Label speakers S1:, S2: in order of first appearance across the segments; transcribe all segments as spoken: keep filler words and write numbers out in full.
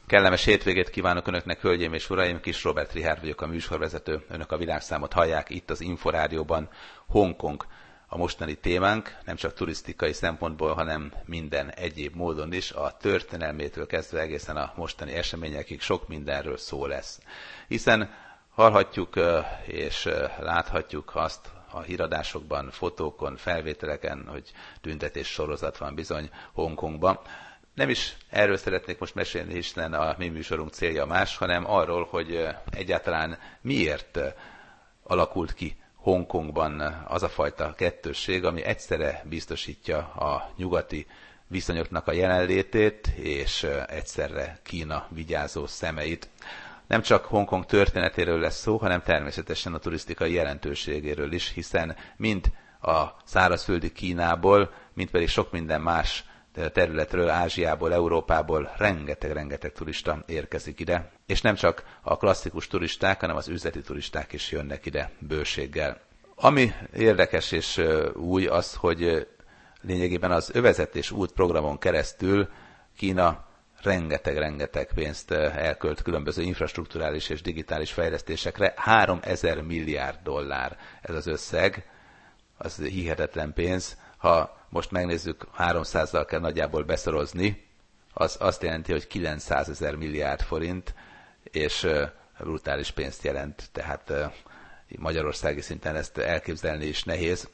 S1: Kellemes hétvégét kívánok Önöknek, hölgyeim és uraim! Kis Robert Richárd vagyok, a műsorvezető. Önök a világszámot hallják itt az Inforádióban. Hongkong a mostani témánk, nem csak turisztikai szempontból, hanem minden egyéb módon is. A történelmétől kezdve egészen a mostani eseményekig sok mindenről szó lesz. Hiszen hallhatjuk és láthatjuk azt a híradásokban, fotókon, felvételeken, hogy tüntetés sorozat van bizony Hongkongban. Nem is erről szeretnék most mesélni, hiszen a mi műsorunk célja más, hanem arról, hogy egyáltalán miért alakult ki Hongkongban az a fajta kettősség, ami egyszerre biztosítja a nyugati viszonyoknak a jelenlétét, és egyszerre Kína vigyázó szemeit. Nem csak Hongkong történetéről lesz szó, hanem természetesen a turisztikai jelentőségéről is, hiszen mind a szárazföldi Kínából, mind pedig sok minden más területről, Ázsiából, Európából rengeteg-rengeteg turista érkezik ide, és nem csak a klasszikus turisták, hanem az üzleti turisták is jönnek ide bőséggel. Ami érdekes és új az, hogy lényegében az övezetés útprogramon keresztül Kína rengeteg-rengeteg pénzt elkölt különböző infrastrukturális és digitális fejlesztésekre. háromezer milliárd dollár ez az összeg, az hihetetlen pénz. Ha most megnézzük, háromszázzal kell nagyjából beszorozni, az azt jelenti, hogy kilencszázezer milliárd forint, és brutális pénzt jelent, tehát magyarországi szinten ezt elképzelni is nehéz.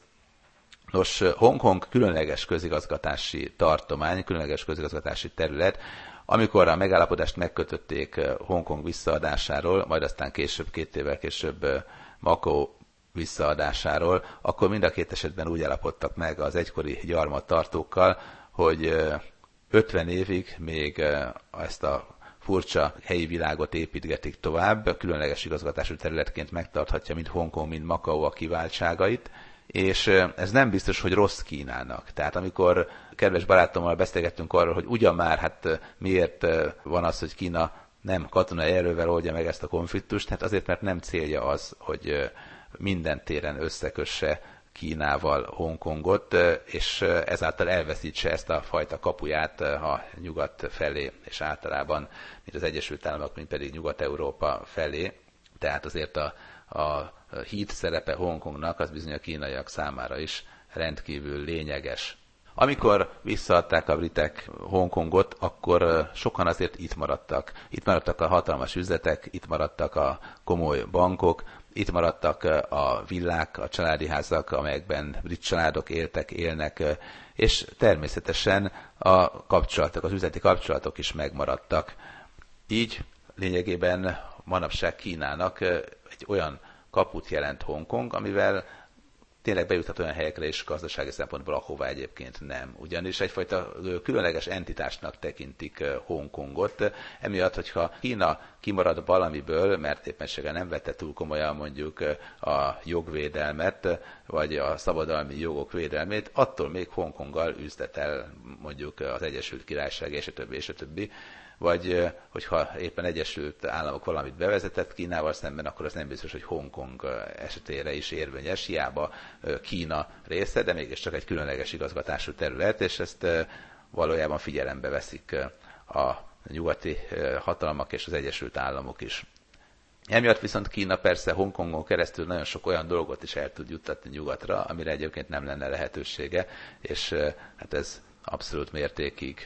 S1: Nos, Hongkong különleges közigazgatási tartomány, különleges közigazgatási terület. Amikor a megállapodást megkötötték Hongkong visszaadásáról, majd aztán később, két évvel később Macau visszaadásáról, akkor mind a két esetben úgy állapodtak meg az egykori gyarmattartókkal, hogy ötven évig még ezt a furcsa helyi világot építgetik tovább, különleges igazgatású területként megtarthatja mind Hongkong, mind Macau a kiváltságait, és ez nem biztos, hogy rossz Kínának. Tehát amikor kedves barátommal beszélgettünk arról, hogy ugyan már, hát miért van az, hogy Kína nem katonai erővel oldja meg ezt a konfliktust, hát azért, mert nem célja az, hogy minden téren összekösse Kínával Hongkongot, és ezáltal elveszítse ezt a fajta kapuját a nyugat felé, és általában, mint az Egyesült Államok, mint pedig Nyugat-Európa felé. Tehát azért a, a híd szerepe Hongkongnak az bizony a kínaiak számára is rendkívül lényeges. Amikor visszaadták a britek Hongkongot, akkor sokan azért itt maradtak. Itt maradtak a hatalmas üzletek, itt maradtak a komoly bankok, itt maradtak a villák, a családi házak, amelyekben brit családok éltek, élnek, és természetesen a kapcsolatok, az üzleti kapcsolatok is megmaradtak. Így lényegében manapság Kínának egy olyan kaput jelent Hongkong, amivel tényleg bejuthat olyan helyekre is gazdasági szempontból, ahová egyébként nem. Ugyanis egyfajta különleges entitásnak tekintik Hongkongot. Emiatt, hogyha Kína kimarad valamiből, mert éppenséggel nem vette túl komolyan mondjuk a jogvédelmet, vagy a szabadalmi jogok védelmét, attól még Hongkonggal üzletel mondjuk az Egyesült Királyság, és a többi, és a többi. Vagy hogyha éppen Egyesült Államok valamit bevezetett Kínával szemben, akkor az nem biztos, hogy Hongkong esetére is érvényes, hiába Kína része, de mégiscsak egy különleges igazgatású terület, és ezt valójában figyelembe veszik a nyugati hatalmak és az Egyesült Államok is. Emiatt viszont Kína persze Hongkongon keresztül nagyon sok olyan dolgot is el tud juttatni nyugatra, amire egyébként nem lenne lehetősége, és hát ez abszolút mértékig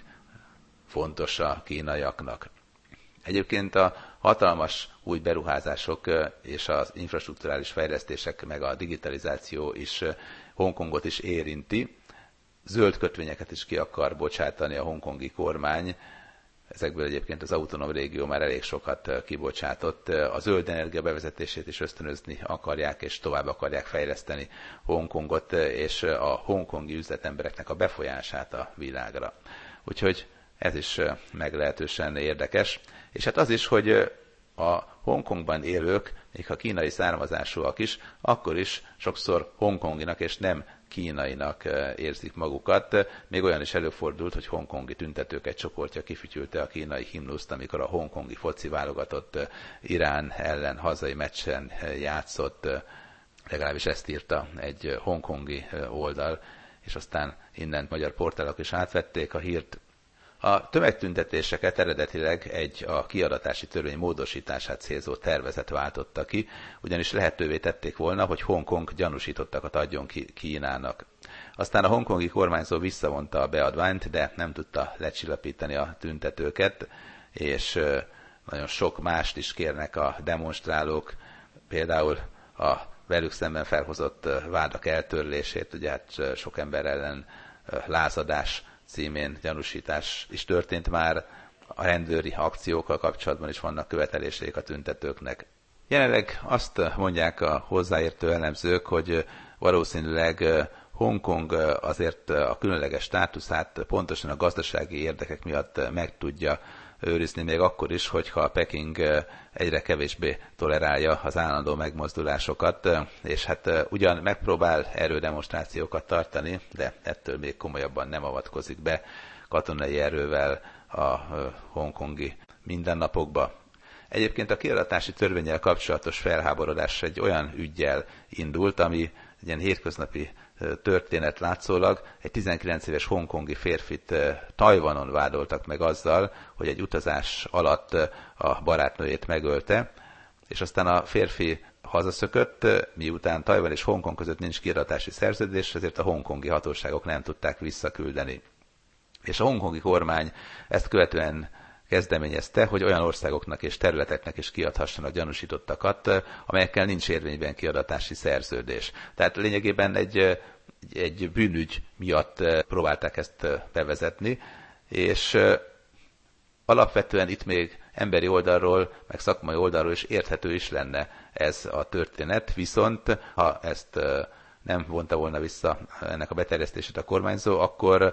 S1: fontos a kínaiaknak. Egyébként a hatalmas új beruházások és az infrastrukturális fejlesztések, meg a digitalizáció is Hongkongot is érinti. Zöld kötvényeket is ki akar bocsátani a hongkongi kormány. Ezekből egyébként az autonóm régió már elég sokat kibocsátott. A zöld energia bevezetését is ösztönözni akarják, és tovább akarják fejleszteni Hongkongot, és a hongkongi üzletembereknek a befolyását a világra. Úgyhogy ez is meglehetősen érdekes. És hát az is, hogy a Hongkongban élők, még ha kínai származásúak is, akkor is sokszor hongkonginak és nem kínainak érzik magukat. Még olyan is előfordult, hogy hongkongi tüntetők egy csoportja kifütyülte a kínai himnuszt, amikor a hongkongi foci válogatott Irán ellen hazai meccsen játszott. Legalábbis ezt írta egy hongkongi oldal, és aztán innen magyar portálok is átvették a hírt. A tömegtüntetéseket eredetileg egy a kiadatási törvény módosítását célzó tervezet váltotta ki, ugyanis lehetővé tették volna, hogy Hongkong gyanúsítottakat adjon ki Kínának. Aztán a hongkongi kormányzó visszavonta a beadványt, de nem tudta lecsillapítani a tüntetőket, és nagyon sok mást is kérnek a demonstrálók, például a velük szemben felhozott vádak eltörlését, ugye hát sok ember ellen lázadás címén gyanúsítás is történt már, a rendőri akciókkal kapcsolatban is vannak követeléseik a tüntetőknek. Jelenleg azt mondják a hozzáértő elemzők, hogy valószínűleg Hongkong azért a különleges státuszát pontosan a gazdasági érdekek miatt meg tudja őrizni, még akkor is, hogyha Peking egyre kevésbé tolerálja az állandó megmozdulásokat, és hát ugyan megpróbál erődemonstrációkat tartani, de ettől még komolyabban nem avatkozik be katonai erővel a hongkongi mindennapokba. Egyébként a kiadatási törvénnyel kapcsolatos felháborodás egy olyan üggyel indult, ami egy ilyen hétköznapi történet látszólag. Egy tizenkilenc éves hongkongi férfit Tajvanon vádoltak meg azzal, hogy egy utazás alatt a barátnőjét megölte, és aztán a férfi hazaszökött, miután Tajvan és Hongkong között nincs kiadatási szerződés, ezért a hongkongi hatóságok nem tudták visszaküldeni. És a hongkongi kormány ezt követően kezdeményezte, hogy olyan országoknak és területeknek is kiadhassanak gyanúsítottakat, amelyekkel nincs érvényben kiadatási szerződés. Tehát lényegében egy, egy bűnügy miatt próbálták ezt bevezetni, és alapvetően itt még emberi oldalról, meg szakmai oldalról is érthető is lenne ez a történet, viszont ha ezt nem vonta volna vissza ennek a beterjesztését a kormányzó, akkor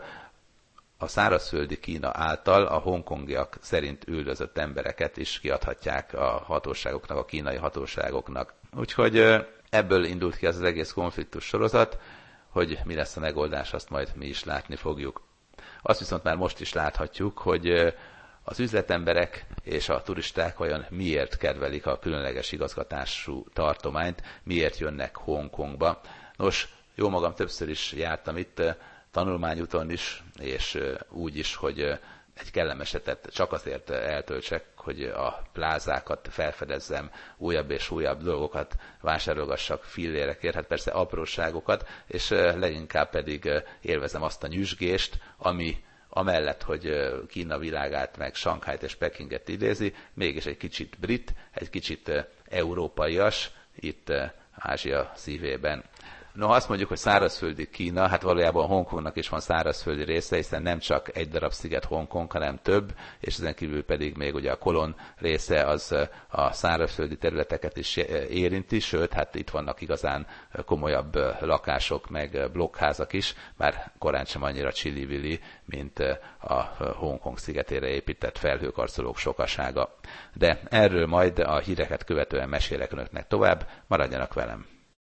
S1: a szárazföldi Kína által a hongkongiak szerint üldözött embereket is kiadhatják a hatóságoknak, a kínai hatóságoknak. Úgyhogy ebből indult ki az, az egész konfliktus sorozat, hogy mi lesz a megoldás, azt majd mi is látni fogjuk. Azt viszont már most is láthatjuk, hogy az üzletemberek és a turisták vajon miért kedvelik a különleges igazgatású tartományt, miért jönnek Hongkongba. Nos, jó magam többször is jártam itt, tanulmányúton is, és úgy is, hogy egy kellemes hetet csak azért eltöltsek, hogy a plázákat felfedezzem, újabb és újabb dolgokat vásárolgassak fillérekért, hát persze apróságokat, és leginkább pedig élvezem azt a nyüzsgést, ami amellett, hogy Kína világát, meg Sankhájt és Pekinget idézi, mégis egy kicsit brit, egy kicsit európaias, itt Ázsia szívében. No, azt mondjuk, hogy szárazföldi Kína, hát valójában Hongkongnak is van szárazföldi része, hiszen nem csak egy darab sziget Hongkong, hanem több, és ezen kívül pedig még ugye a kolon része az a szárazföldi területeket is érinti, sőt, hát itt vannak igazán komolyabb lakások, meg blokkházak is, bár korán sem annyira csili-vili, mint a Hongkong szigetére épített felhőkarcolók sokasága. De erről majd a híreket követően mesélek önöknek tovább, maradjanak velem!